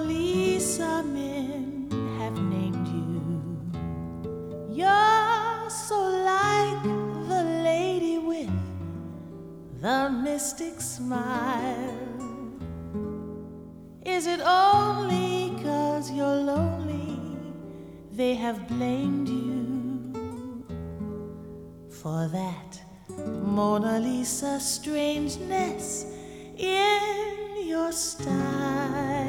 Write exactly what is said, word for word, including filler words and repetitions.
Lisa, men have named you. You're so like the lady with the mystic smile. Is it only 'cause you're lonely they have blamed you for that Mona Lisa strangeness in your style?